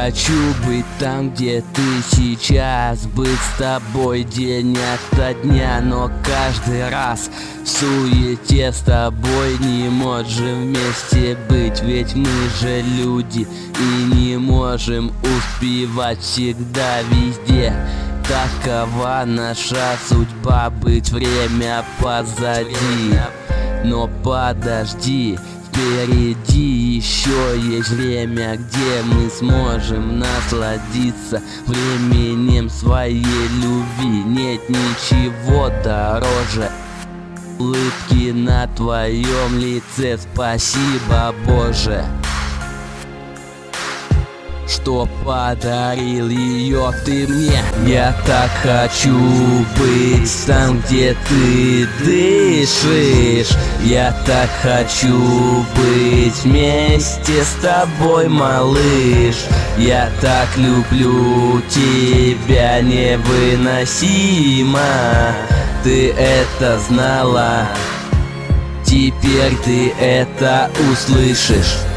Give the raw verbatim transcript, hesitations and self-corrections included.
хочу быть там, где ты сейчас, быть с тобой день ото дня, но каждый раз в суете с тобой не можем вместе быть, ведь мы же люди и не можем успевать всегда везде. Такова наша судьба, быть время позади. Но подожди, впереди еще есть время, где мы сможем насладиться временем своей любви. Нет ничего дороже улыбки на твоем лице. Спасибо, Боже, что подарил ее ты мне. Я так хочу быть там, где ты дышишь. Я так хочу быть вместе с тобой, малыш. Я так люблю тебя невыносимо. Ты это знала, теперь ты это услышишь.